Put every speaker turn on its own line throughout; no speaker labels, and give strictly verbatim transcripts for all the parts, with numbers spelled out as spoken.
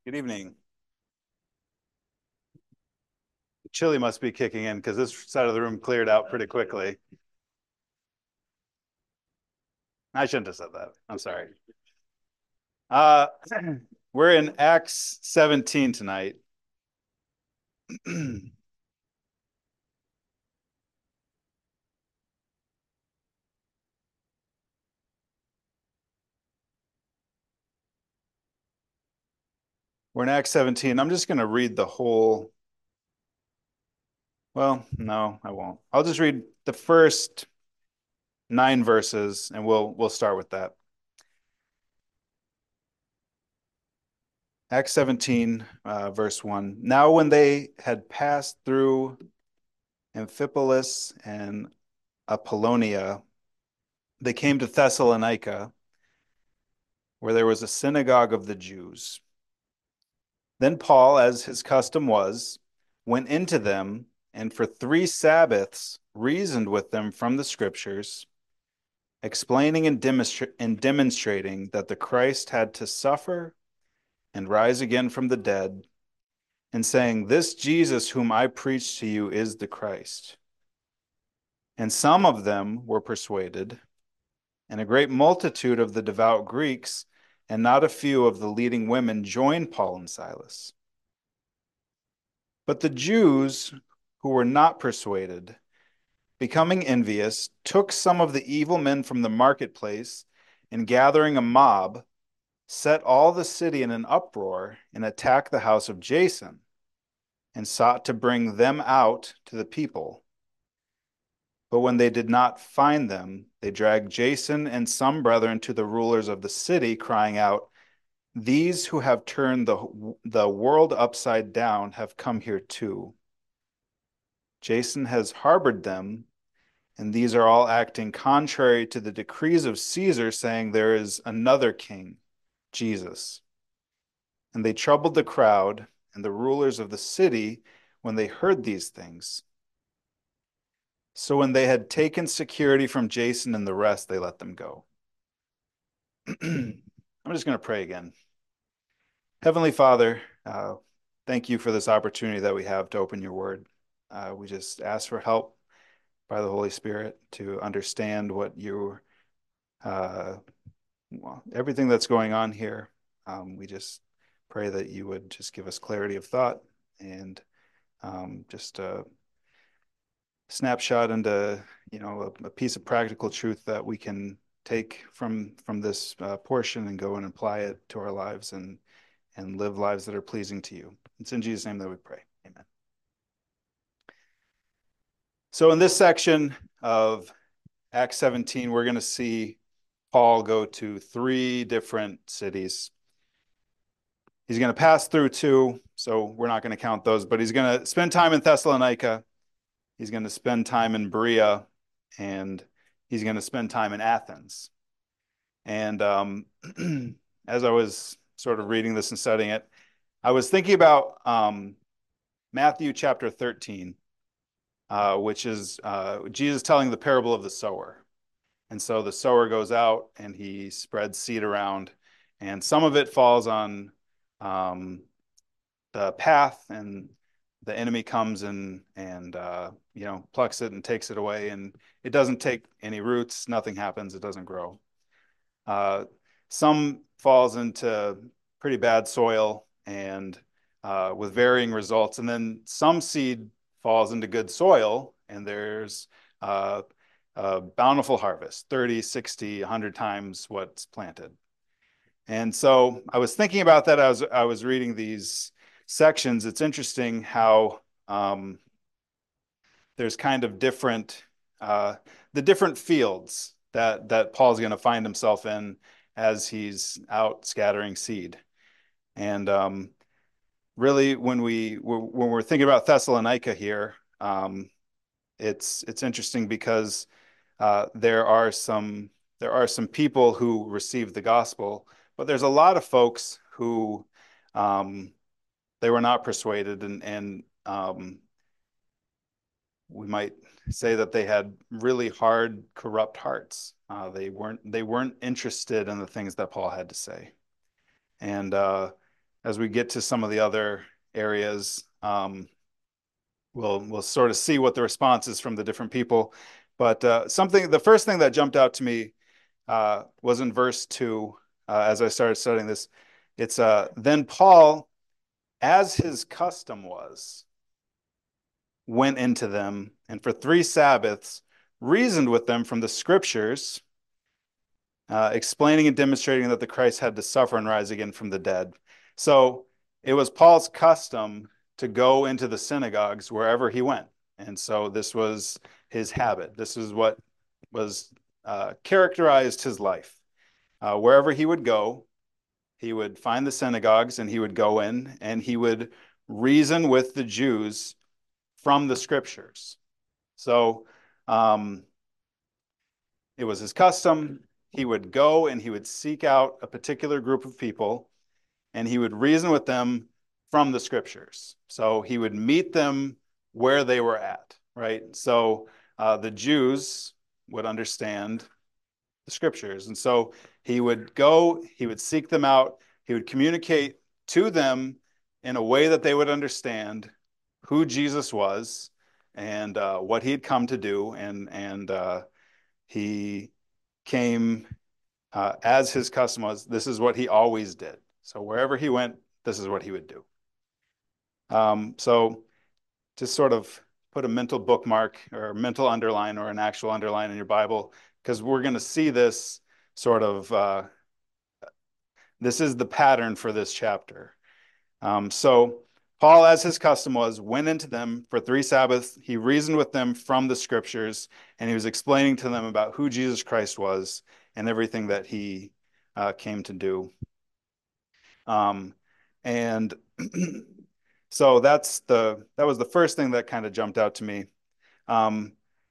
Good evening. The chili must be kicking in because this side of the room cleared out pretty quickly. I shouldn't have said that. I'm sorry. Uh, we're in Acts seventeen tonight. We're in Acts seventeen. I'm just going to read the whole. Well, no, I won't. I'll just read the first nine verses and we'll we'll start with that. Acts seventeen, uh, verse one. Now, when they had passed through Amphipolis and Apollonia, they came to Thessalonica, where there was a synagogue of the Jews. Then Paul, as his custom was, went into them and for three Sabbaths reasoned with them from the scriptures, explaining and, demonstra- and demonstrating that the Christ had to suffer and rise again from the dead, and saying, This Jesus whom I preach to you is the Christ. And some of them were persuaded, and a great multitude of the devout Greeks and not a few of the leading women joined Paul and Silas. But the Jews who were not persuaded, becoming envious, took some of the evil men from the marketplace, and gathering a mob, set all the city in an uproar and attacked the house of Jason, and sought to bring them out to the people. But when they did not find them, they dragged Jason and some brethren to the rulers of the city, crying out, These who have turned the, the world upside down have come here too. Jason has harbored them, and these are all acting contrary to the decrees of Caesar, saying there is another king, Jesus. And they troubled the crowd and the rulers of the city when they heard these things. So when they had taken security from Jason and the rest, they let them go. I'm just going to pray again. Heavenly Father, uh, thank you for this opportunity that we have to open your word. Uh, we just ask for help by the Holy Spirit to understand what you, uh, well, everything that's going on here. Um, we just pray that you would just give us clarity of thought and um, just a snapshot into, you know, a, a piece of practical truth that we can take from from this uh, portion and go and apply it to our lives and and live lives that are pleasing to you. It's in Jesus' name that we pray. Amen. So in this section of Acts seventeen, we're going to see Paul go to three different cities. He's going to pass through two, so we're not going to count those, but he's going to spend time in Thessalonica. He's going to spend time in Berea, and he's going to spend time in Athens. And um, as I was sort of reading this and studying it, I was thinking about um, Matthew chapter thirteen, uh, which is uh, Jesus telling the parable of the sower. And so the sower goes out and he spreads seed around, and some of it falls on um, the path, and the enemy comes and and uh, you know plucks it and takes it away, and it doesn't take any roots. Nothing happens. It doesn't grow. Uh, some falls into pretty bad soil and uh, with varying results. And then some seed falls into good soil, and there's uh, a bountiful harvest, thirty, sixty, one hundred times what's planted. And so I was thinking about that. I was, I was reading these sections. It's interesting how um, there's kind of different, uh, the different fields that that Paul's going to find himself in as he's out scattering seed. And um, really, when we when we're thinking about Thessalonica here, um, it's it's interesting because uh, there are some there are some people who receive the gospel, but there's a lot of folks who um, they were not persuaded, and and um, we might say that they had really hard, corrupt hearts. Uh, they weren't they weren't interested in the things that Paul had to say, and uh, as we get to some of the other areas, um, we'll we'll sort of see what the response is from the different people. But uh, something, the first thing that jumped out to me uh, was in verse two. Uh, as I started studying this, it's uh, then Paul, as his custom was, went into them, and for three Sabbaths reasoned with them from the scriptures, uh, explaining and demonstrating that the Christ had to suffer and rise again from the dead. So it was Paul's custom to go into the synagogues wherever he went. And so this was his habit. This is what was uh, characterized his life. Uh, wherever he would go, he would find the synagogues and he would go in and he would reason with the Jews from the scriptures. So um, it was his custom. He would go and he would seek out a particular group of people and he would reason with them from the scriptures. So he would meet them where they were at, right? So uh, the Jews would understand the scriptures. And so he would go, he would seek them out, he would communicate to them in a way that they would understand who Jesus was and uh, what he had come to do. And, and uh, he came uh, as his custom was. This is what he always did. So wherever he went, this is what he would do. Um, so just sort of put a mental bookmark or a mental underline or an actual underline in your Bible, because we're going to see this sort of, uh, this is the pattern for this chapter. Um, so Paul, as his custom was, went into them for three Sabbaths. He reasoned with them from the scriptures, and he was explaining to them about who Jesus Christ was and everything that he uh, came to do. Um, and so that's the that was the first thing that kind of jumped out to me. Um,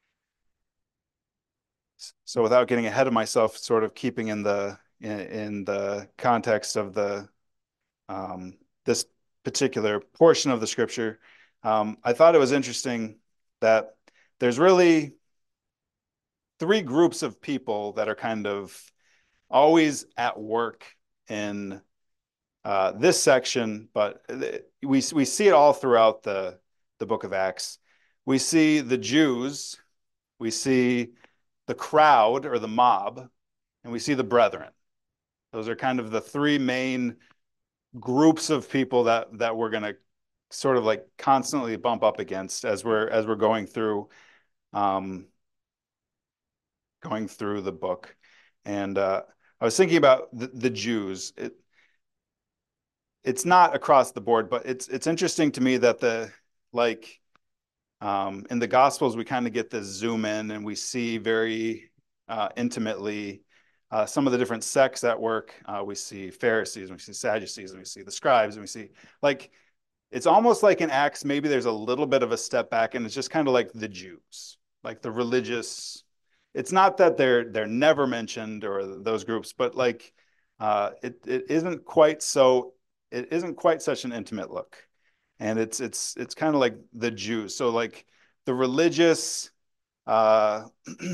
so without getting ahead of myself, sort of keeping in the in, in the context of the um, this particular portion of the scripture, um, I thought it was interesting that there's really three groups of people that are kind of always at work in uh, this section, but we we see it all throughout the the book of Acts. We see the Jews, we see the crowd or the mob, and we see the brethren. Those are kind of the three main groups of people that that we're going to sort of like constantly bump up against as we're as we're going through um, going through the book. And uh, I was thinking about the, the Jews. It, it's not across the board, but it's it's interesting to me that the like um, in the Gospels we kind of get this zoom in and we see very uh, intimately uh, some of the different sects at work. Uh, we see Pharisees, and we see Sadducees, and we see the scribes, and we see like it's almost like in Acts maybe there's a little bit of a step back, and it's just kind of like the Jews, like the religious. It's not that they're they're never mentioned or those groups, but like uh, it it isn't quite so it isn't quite such an intimate look, and it's it's it's kind of like the Jews. So like the religious, uh,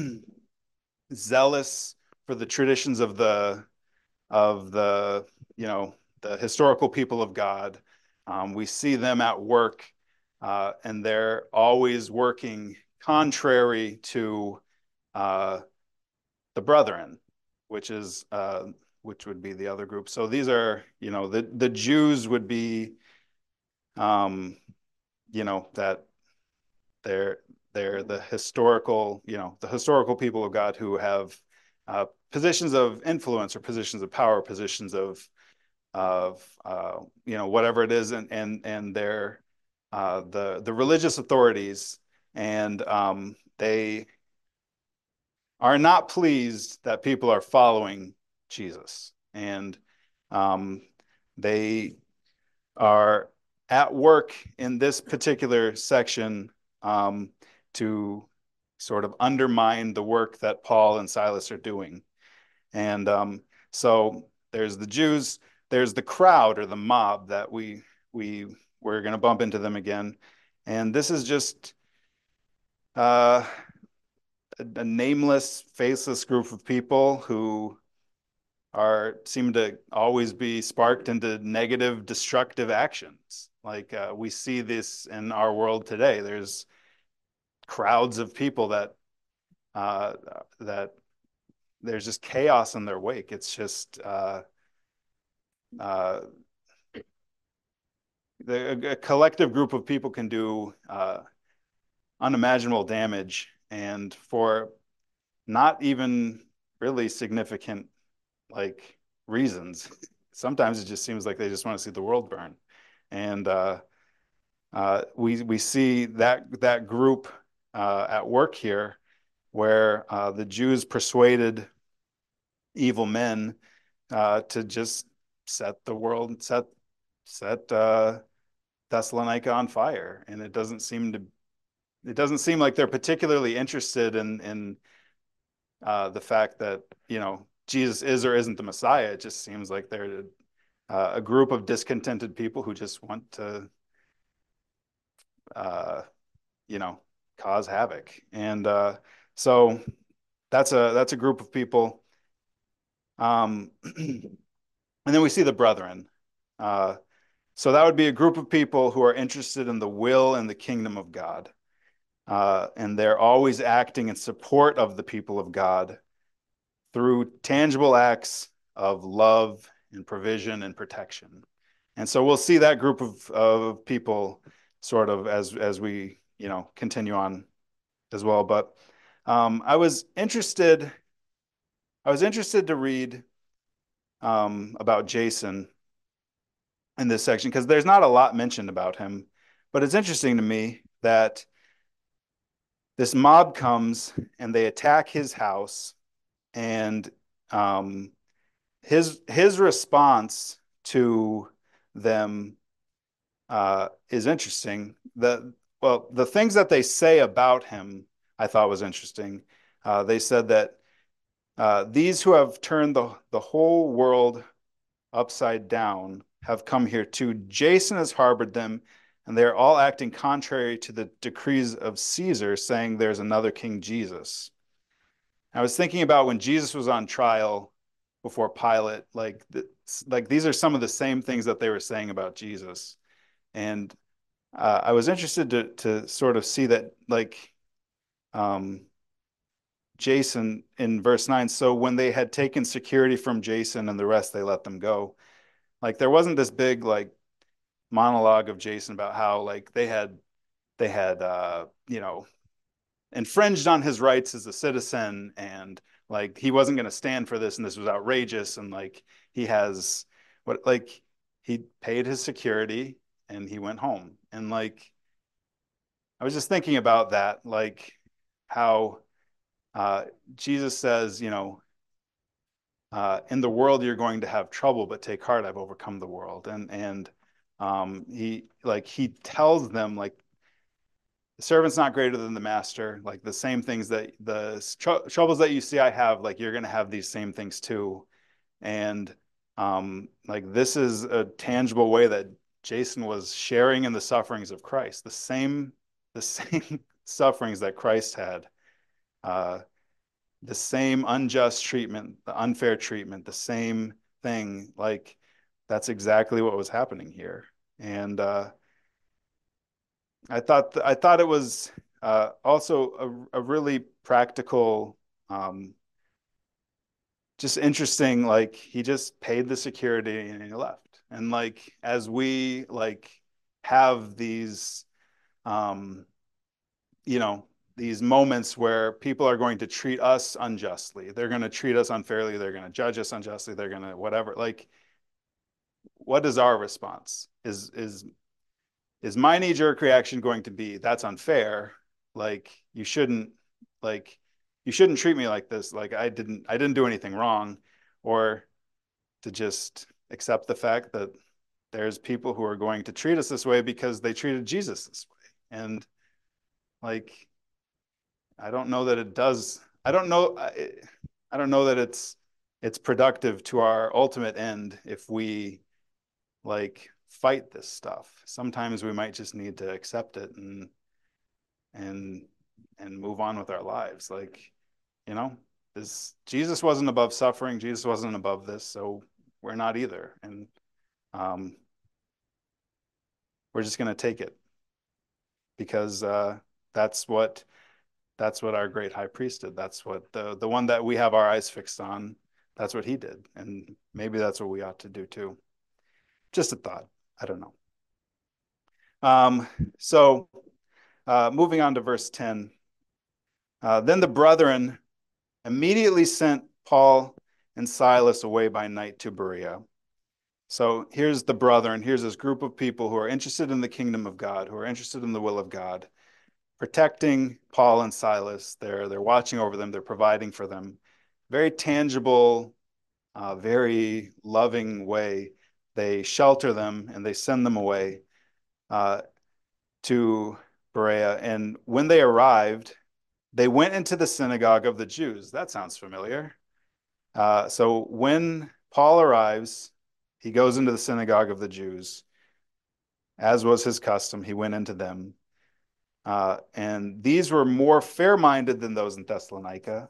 zealous for the traditions of the of the you know the historical people of God. Um, we see them at work, uh, and they're always working contrary to uh, the brethren, which is uh, which would be the other group. So these are, you know, the the Jews would be, um, you know, that they're they're the historical, you know, the historical people of God who have uh, positions of influence or positions of power, positions of of uh, you know whatever it is, and and and they're uh, the the religious authorities, and um, they are not pleased that people are following Jesus, and um, they are at work in this particular section um, to sort of undermine the work that Paul and Silas are doing. And um, so there's the Jews, there's the crowd or the mob that we we we're going to bump into them again, and this is just uh, a, a nameless, faceless group of people who are seem to always be sparked into negative, destructive actions. Like uh, we see this in our world today. There's crowds of people that uh, that there's just chaos in their wake. It's just uh, uh, the, a collective group of people can do uh, unimaginable damage, and for not even really significant like reasons. Sometimes it just seems like they just want to see the world burn, and uh, uh, we we see that that group uh, at work here, where uh, the Jews persuaded evil men uh, to just set the world set set uh, Thessalonica on fire, and it doesn't seem to it doesn't seem like they're particularly interested in in uh, the fact that you know Jesus is or isn't the Messiah. It just seems like they're uh, a group of discontented people who just want to uh, you know cause havoc, and uh, so that's a that's a group of people. Um, and then we see the brethren. Uh, so that would be a group of people who are interested in the will and the kingdom of God. Uh, and they're always acting in support of the people of God through tangible acts of love and provision and protection. And so we'll see that group of, of people sort of as as we you know continue on as well. But um, I was interested I was interested to read um, about Jason in this section because there's not a lot mentioned about him, but it's interesting to me that this mob comes and they attack his house, and um, his his response to them uh, is interesting. The well, the things that they say about him, I thought was interesting. Uh, they said that uh, these who have turned the the whole world upside down have come here too. Jason has harbored them, and they are all acting contrary to the decrees of Caesar, saying there's another King Jesus. I was thinking about when Jesus was on trial before Pilate, like like these are some of the same things that they were saying about Jesus. And uh, I was interested to to sort of see that, like um, Jason in verse nine. So when they had taken security from Jason and the rest, they let them go. Like there wasn't this big like monologue of Jason about how like they had they had uh, you know infringed on his rights as a citizen, and like he wasn't going to stand for this, and this was outrageous, and like he has what like he paid his security and he went home, and like I was just thinking about that, like how uh, Jesus says, you know, uh, in the world you're going to have trouble, but take heart, I've overcome the world, and and um, he like he tells them like the servant's not greater than the master. Like the same things that the tr- troubles that you see I have, like you're going to have these same things too. And um, like this is a tangible way that Jason was sharing in the sufferings of Christ, the same the same sufferings that Christ had, uh, the same unjust treatment, the unfair treatment, the same thing. Like that's exactly what was happening here. And uh, I thought th- I thought it was uh, also a, a really practical, um, just interesting. Like he just paid the security and he left. And like as we like have these, um, you know, these moments where people are going to treat us unjustly, they're going to treat us unfairly, they're going to judge us unjustly, they're going to whatever. Like, what is our response? Is is is my knee jerk reaction going to be that's unfair? Like you shouldn't like you shouldn't treat me like this. Like I didn't I didn't do anything wrong, or to just accept the fact that there's people who are going to treat us this way because they treated Jesus this way. And like I don't know that it does. I don't know I, I don't know that it's it's productive to our ultimate end if we like fight this stuff. Sometimes we might just need to accept it and and and move on with our lives. Like, you know? This Jesus wasn't above suffering. Jesus wasn't above this, so we're not either. And um, we're just going to take it because uh, that's what that's what our great high priest did. That's what the the one that we have our eyes fixed on. That's what he did, and maybe that's what we ought to do too. Just a thought. I don't know. Um, so uh, moving on to verse ten. Uh, then the brethren immediately sent Paul and Silas away by night to Berea. So here's the brethren, here's this group of people who are interested in the kingdom of God, who are interested in the will of God, protecting Paul and Silas. They're, they're watching over them, they're providing for them. Very tangible, uh, very loving way. They shelter them and they send them away uh, to Berea. And when they arrived, they went into the synagogue of the Jews. That sounds familiar. Uh, so when Paul arrives, he goes into the synagogue of the Jews. As was his custom, he went into them. Uh, and these were more fair-minded than those in Thessalonica,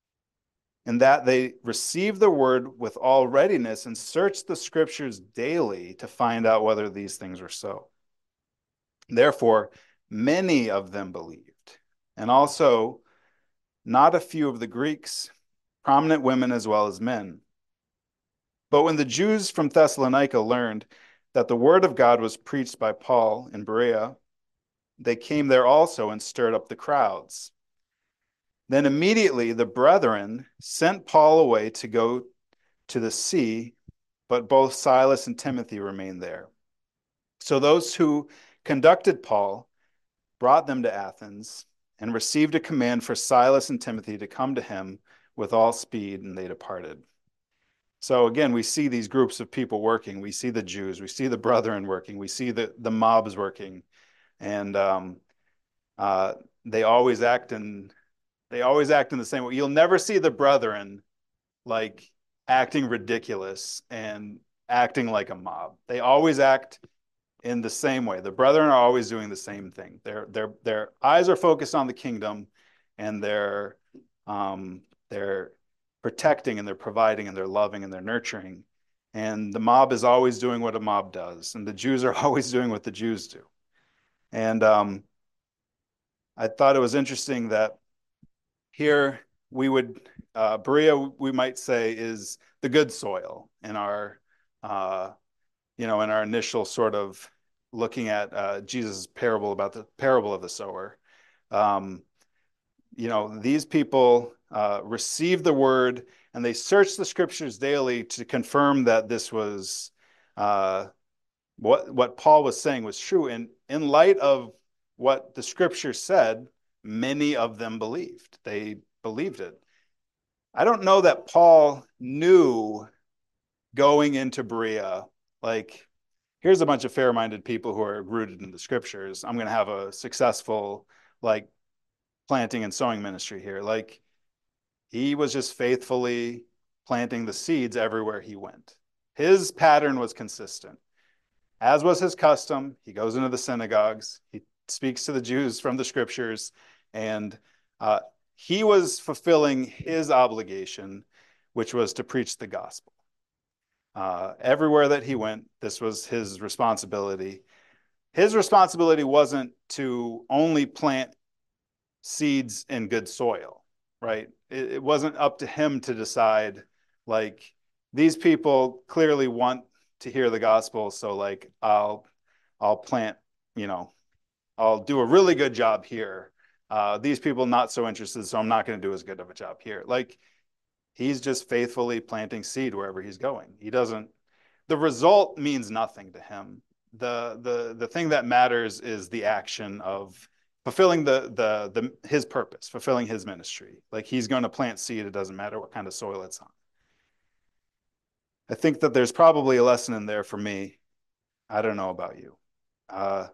in that they received the word with all readiness and searched the scriptures daily to find out whether these things were so. Therefore, many of them believed, and also not a few of the Greeks, prominent women as well as men. But when the Jews from Thessalonica learned that the word of God was preached by Paul in Berea, they came there also and stirred up the crowds. Then immediately the brethren sent Paul away to go to the sea, but both Silas and Timothy remained there. So those who conducted Paul brought them to Athens and received a command for Silas and Timothy to come to him with all speed, and they departed. So again, we see these groups of people working. We see the Jews, we see the brethren working, we see the, the mobs working, and um, uh, they always act in they always act in the same way. You'll never see the brethren like acting ridiculous and acting like a mob. They always act in the same way. The brethren are always doing the same thing. Their their their eyes are focused on the kingdom, and they're um, they're protecting and they're providing and they're loving and they're nurturing. And the mob is always doing what a mob does, and the Jews are always doing what the Jews do. And um, I thought it was interesting that here we would uh, Berea, we might say, is the good soil in our uh, you know in our initial sort of looking at uh, Jesus' parable about the parable of the sower. Um, you know, these people uh, received the word and they searched the scriptures daily to confirm that this was uh, what what Paul was saying was true. And in light of what the scripture said, many of them believed. They believed it. I don't know that Paul knew going into Berea, like, here's a bunch of fair-minded people who are rooted in the scriptures. I'm going to have a successful, like, planting and sowing ministry here. Like, he was just faithfully planting the seeds everywhere he went. His pattern was consistent. As was his custom, he goes into the synagogues, he speaks to the Jews from the scriptures, and uh, he was fulfilling his obligation, which was to preach the gospel. Uh, everywhere that he went, this was his responsibility. His responsibility wasn't to only plant seeds in good soil, right? It, it wasn't up to him to decide, like, these people clearly want to hear the gospel, so like I'll I'll plant, you know, I'll do a really good job here. Uh, these people not so interested, so I'm not going to do as good of a job here. Like, he's just faithfully planting seed wherever he's going. He doesn't. The result means nothing to him. The the the thing that matters is the action of fulfilling the the the his purpose, fulfilling his ministry. Like, he's going to plant seed. It doesn't matter what kind of soil it's on. I think that there's probably a lesson in there for me. I don't know about you. Uh,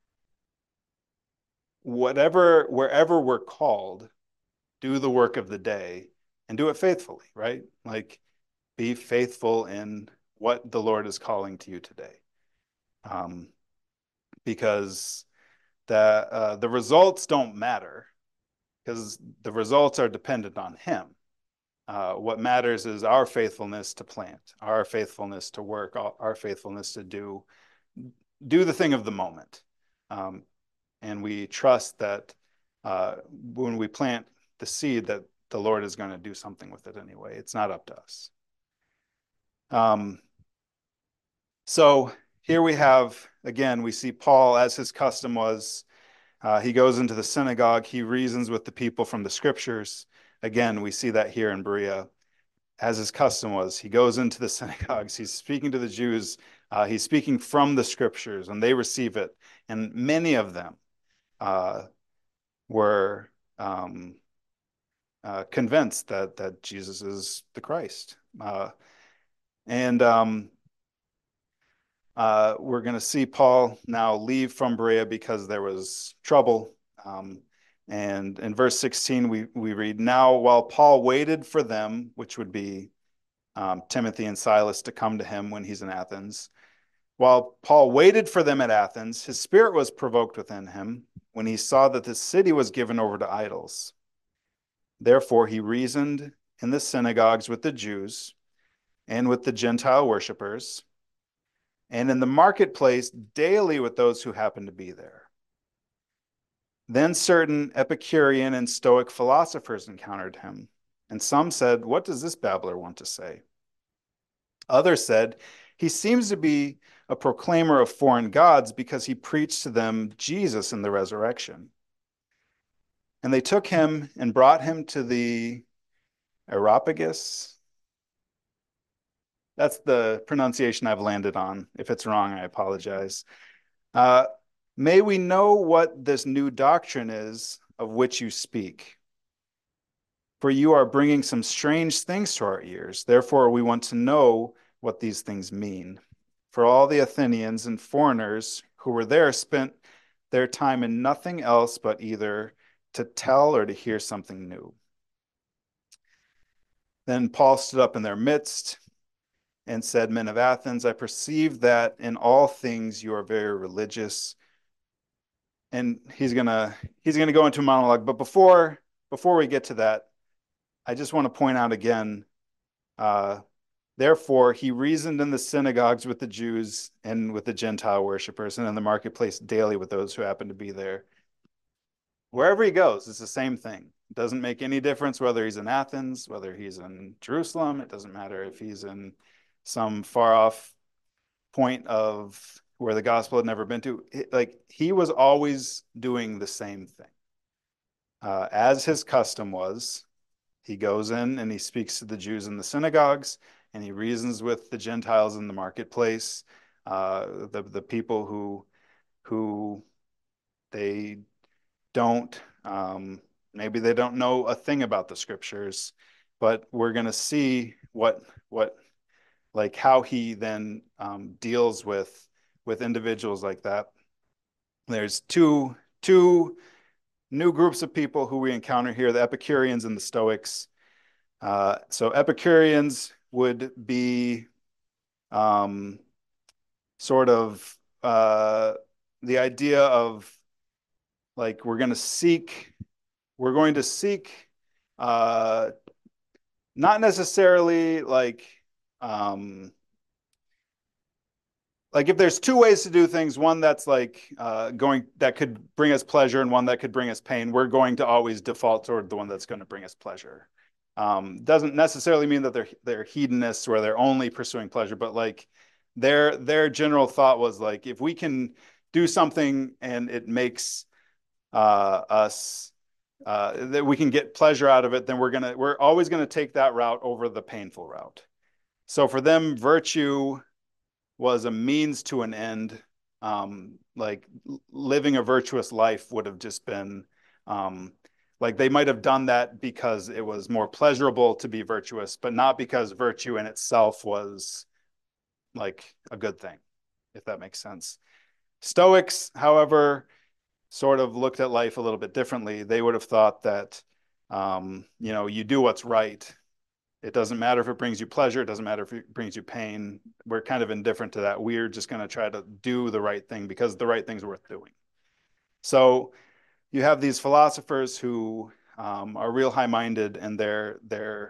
whatever, wherever we're called, do the work of the day and do it faithfully, right? Like, be faithful in what the Lord is calling to you today. Um, because the, uh, the results don't matter, because the results are dependent on him. Uh, what matters is our faithfulness to plant, our faithfulness to work, our faithfulness to do do the thing of the moment. Um, and we trust that uh, when we plant the seed, that the Lord is going to do something with it anyway. It's not up to us. Um, so here we have, again, we see Paul, as his custom was, uh, he goes into the synagogue, he reasons with the people from the scriptures. Again, we see that here in Berea. As his custom was, he goes into the synagogues, he's speaking to the Jews, uh, he's speaking from the scriptures, and they receive it. And many of them uh, were um, uh, convinced that that Jesus is the Christ. Uh, and um, uh, we're going to see Paul now leave from Berea because there was trouble. Um, and in verse sixteen, we, we read, "Now while Paul waited for them," which would be um, Timothy and Silas, to come to him when he's in Athens. "While Paul waited for them at Athens, his spirit was provoked within him when he saw that the city was given over to idols. Therefore he reasoned in the synagogues with the Jews and with the Gentile worshippers, and in the marketplace daily with those who happened to be there. Then certain Epicurean and Stoic philosophers encountered him, and some said, 'What does this babbler want to say?' Others said, 'He seems to be a proclaimer of foreign gods because he preached to them Jesus and the resurrection.' And they took him and brought him to the Areopagus." That's the pronunciation I've landed on. If it's wrong, I apologize. Uh, "May we know what this new doctrine is of which you speak? For you are bringing some strange things to our ears. Therefore, we want to know what these things mean. For all the Athenians and foreigners who were there spent their time in nothing else but either to tell or to hear something new." Then Paul stood up in their midst and said, "Men of Athens, I perceive that in all things you are very religious." And he's gonna he's gonna go into a monologue, but before before we get to that, I just want to point out again. Uh, Therefore, he reasoned in the synagogues with the Jews and with the Gentile worshippers, and in the marketplace daily with those who happen to be there. Wherever he goes, it's the same thing. It doesn't make any difference whether he's in Athens, whether he's in Jerusalem. It doesn't matter if he's in some far off point of where the gospel had never been to. Like, he was always doing the same thing. Uh, as his custom was, he goes in and he speaks to the Jews in the synagogues, and he reasons with the Gentiles in the marketplace, uh, the the people who who they don't um, maybe they don't know a thing about the scriptures, but we're going to see what what like how he then um, deals with with individuals like that. There's two two new groups of people who we encounter here: the Epicureans and the Stoics. Uh, so Epicureans would be um, sort of uh, the idea of, like, we're going to seek, we're going to seek, uh, not necessarily like, um, like if there's two ways to do things, one that's like uh, going that could bring us pleasure and one that could bring us pain, we're going to always default toward the one that's going to bring us pleasure. Um, doesn't necessarily mean that they're they're hedonists where they're only pursuing pleasure, but like their their general thought was like, if we can do something and it makes uh, us uh, that we can get pleasure out of it, then we're gonna we're always gonna take that route over the painful route. So for them, virtue was a means to an end. Um, like living a virtuous life would have just been um, like they might have done that because it was more pleasurable to be virtuous, but not because virtue in itself was like a good thing, if that makes sense. Stoics, however, sort of looked at life a little bit differently. They would have thought that, um, you know, you do what's right. It doesn't matter if it brings you pleasure. It doesn't matter if it brings you pain. We're kind of indifferent to that. We're just going to try to do the right thing because the right thing's worth doing. So you have these philosophers who um, are real high-minded, and they're they're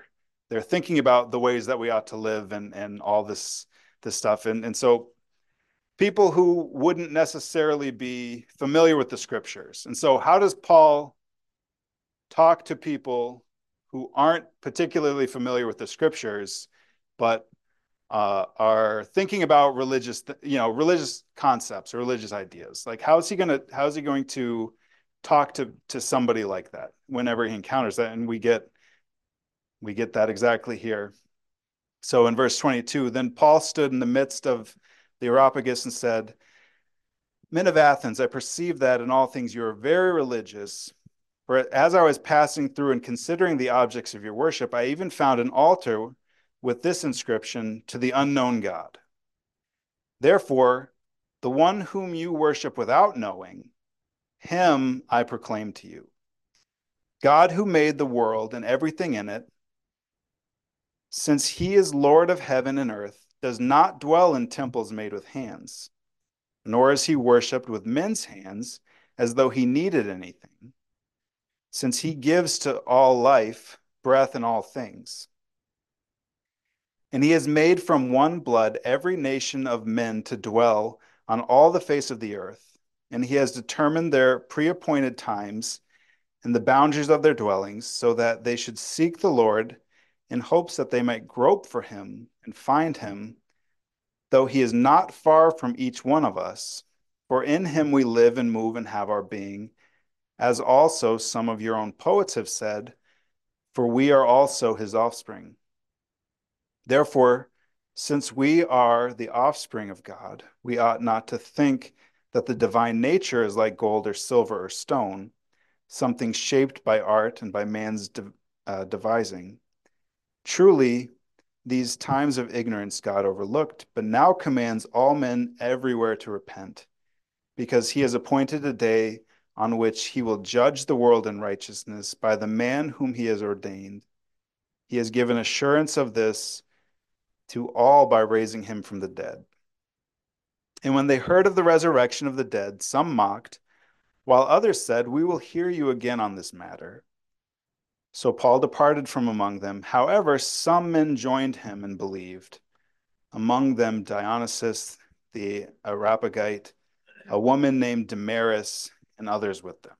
they're thinking about the ways that we ought to live and and all this this stuff. And and so people who wouldn't necessarily be familiar with the scriptures. And so how does Paul talk to people who aren't particularly familiar with the scriptures, but uh, are thinking about religious, you know, religious concepts or religious ideas? Like, how is he going to, how is he going to talk to to somebody like that whenever he encounters that? And we get we get that exactly here. So in verse twenty-two, then Paul stood in the midst of the Areopagus and said, "Men of Athens, I perceive that in all things you are very religious. For as I was passing through and considering the objects of your worship, I even found an altar with this inscription, to the unknown God. Therefore, the one whom you worship without knowing, him I proclaim to you. God who made the world and everything in it, since he is Lord of heaven and earth, does not dwell in temples made with hands, nor is he worshipped with men's hands as though he needed anything, since he gives to all life, breath, and all things. And he has made from one blood every nation of men to dwell on all the face of the earth, and he has determined their pre-appointed times and the boundaries of their dwellings, so that they should seek the Lord in hopes that they might grope for him and find him, though he is not far from each one of us. For in him we live and move and have our being, as also some of your own poets have said, for we are also his offspring. Therefore, since we are the offspring of God, we ought not to think that the divine nature is like gold or silver or stone, something shaped by art and by man's de uh, devising. Truly, these times of ignorance God overlooked, but now commands all men everywhere to repent, because he has appointed a day on which he will judge the world in righteousness by the man whom he has ordained. He has given assurance of this to all by raising him from the dead." And when they heard of the resurrection of the dead, some mocked, while others said, "We will hear you again on this matter." So Paul departed from among them. However, some men joined him and believed, among them Dionysius the Areopagite, a woman named Damaris, and others with them.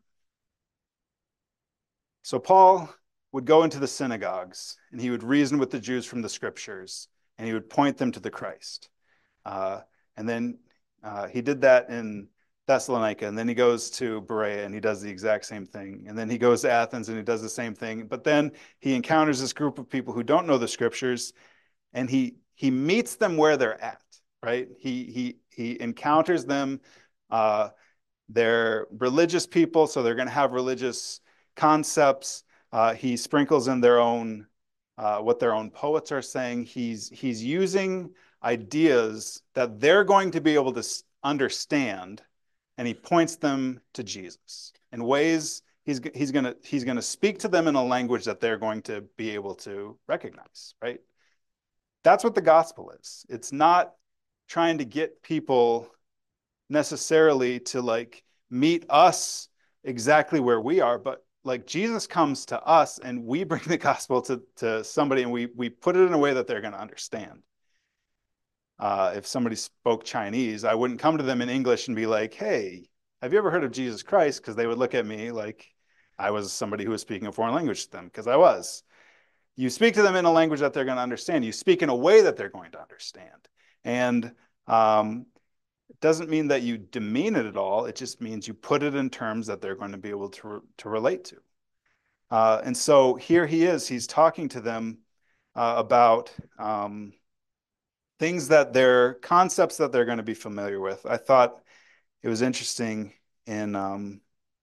So Paul would go into the synagogues, and he would reason with the Jews from the scriptures, and he would point them to the Christ. Uh, and then uh, he did that in Thessalonica, and then he goes to Berea, and he does the exact same thing. And then he goes to Athens, and he does the same thing. But then he encounters this group of people who don't know the scriptures, and he he meets them where they're at, right? He he he encounters them. Uh, they're religious people, so they're going to have religious concepts. Uh, he sprinkles in their own uh, what their own poets are saying. He's he's using ideas that they're going to be able to understand, and he points them to Jesus in ways he's he's gonna he's gonna speak to them in a language that they're going to be able to recognize, right? That's what the gospel is. It's not trying to get people necessarily to like meet us exactly where we are, but like Jesus comes to us and we bring the gospel to, to somebody, and we we put it in a way that they're going to understand. Uh, if somebody spoke Chinese, I wouldn't come to them in English and be like, "Hey, have you ever heard of Jesus Christ?" Because they would look at me like I was somebody who was speaking a foreign language to them, because I was. You speak to them in a language that they're going to understand. You speak in a way that they're going to understand. And um, it doesn't mean that you demean it at all. It just means you put it in terms that they're going to be able to, re to relate to. Uh, and so here he is. He's talking to them uh, about um, things that they're, concepts that they're going to be familiar with. I thought it was interesting in um,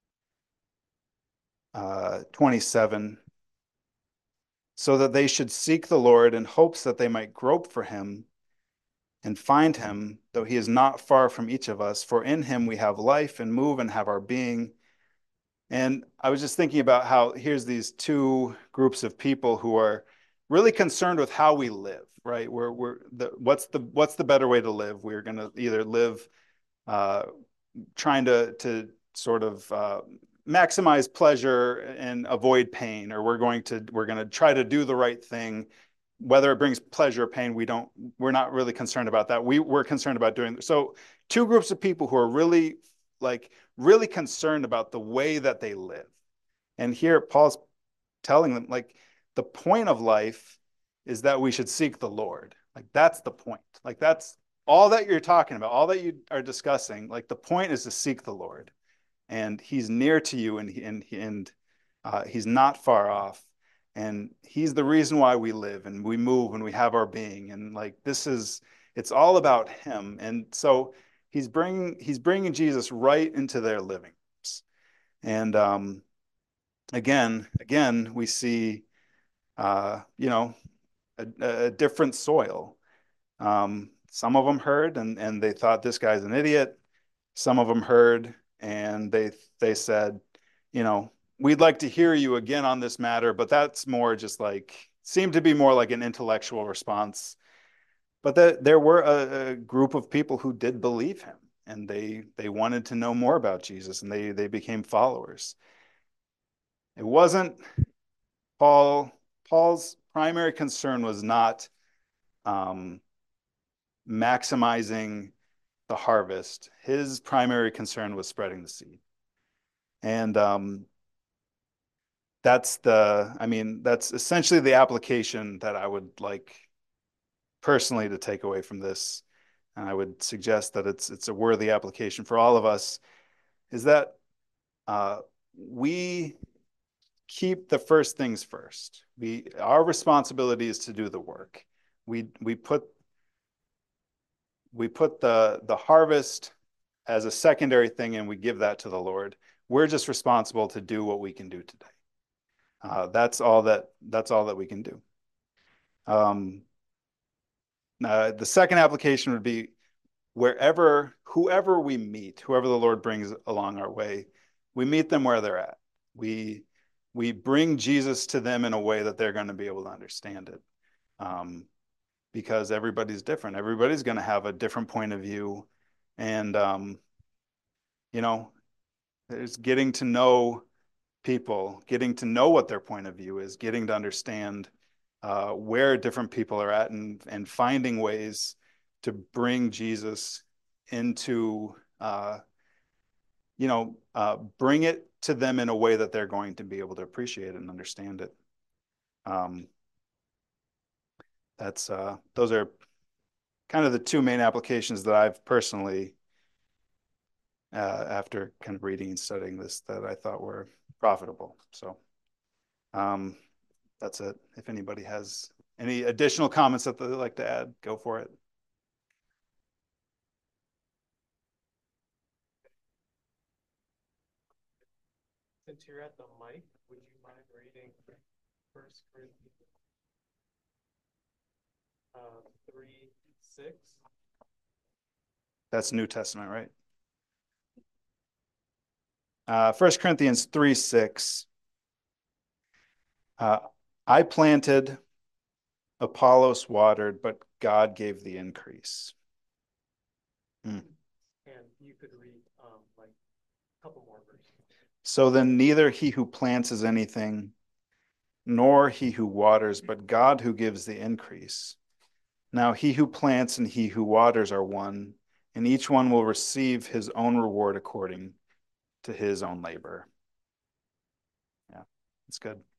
uh, twenty-seven, so that they should seek the Lord in hopes that they might grope for him and find him, though he is not far from each of us, for in him we have life and move and have our being. And I was just thinking about how here's these two groups of people who are really concerned with how we live, right? We're, we're the, what's the what's the better way to live? We're going to either live uh, trying to to sort of uh, maximize pleasure and avoid pain, or we're going to we're going to try to do the right thing, whether it brings pleasure or pain. We don't we're not really concerned about that. We we're concerned about doing so. Two groups of people who are really like really concerned about the way that they live. And here Paul's telling them, like, the point of life is that we should seek the Lord. Like, that's the point. Like, that's all that you're talking about, all that you are discussing. Like, the point is to seek the Lord, and he's near to you, and and and uh, he's not far off, and he's the reason why we live and we move and we have our being. And like, this is, it's all about him. And so he's bringing he's bringing Jesus right into their living rooms. And um, again, again, we see, uh, you know, a, a different soil. Um, some of them heard and, and they thought this guy's an idiot. Some of them heard and they they said, you know, we'd like to hear you again on this matter, but that's more just like seemed to be more like an intellectual response. But the, there were a, a group of people who did believe him, and they they wanted to know more about Jesus, and they they became followers. It wasn't Paul. Paul's primary concern was not um, maximizing the harvest. His primary concern was spreading the seed. And um, that's the, I mean, that's essentially the application that I would like personally to take away from this. And I would suggest that it's it's a worthy application for all of us, is that uh, we keep the first things first. We our responsibility is to do the work. We we put we put the the harvest as a secondary thing, and we give that to the Lord. We're just responsible to do what we can do today. Uh, that's all that that's all that we can do. Um, uh, the second application would be wherever, whoever we meet, whoever the Lord brings along our way, we meet them where they're at. We we bring Jesus to them in a way that they're going to be able to understand it. Um, because everybody's different. Everybody's going to have a different point of view. And, um, you know, there's getting to know people, getting to know what their point of view is, getting to understand uh, where different people are at, and, and finding ways to bring Jesus into, uh, you know, uh, bring it to them in a way that they're going to be able to appreciate it and understand it. Um, that's uh, those are kind of the two main applications that I've personally, uh, after kind of reading and studying this, that I thought were profitable. So um, that's it. If anybody has any additional comments that they'd like to add, go for it.
Since you're at the mic, would you mind reading First Corinthians uh, three six?
That's New Testament, right? Uh, First Corinthians three six. Uh, I planted, Apollos watered, but God gave the increase. Hmm.
And you could read um, like a couple more verses.
So then neither he who plants is anything, nor he who waters, but God who gives the increase. Now he who plants and he who waters are one, and each one will receive his own reward according to his own labor. Yeah, it's good.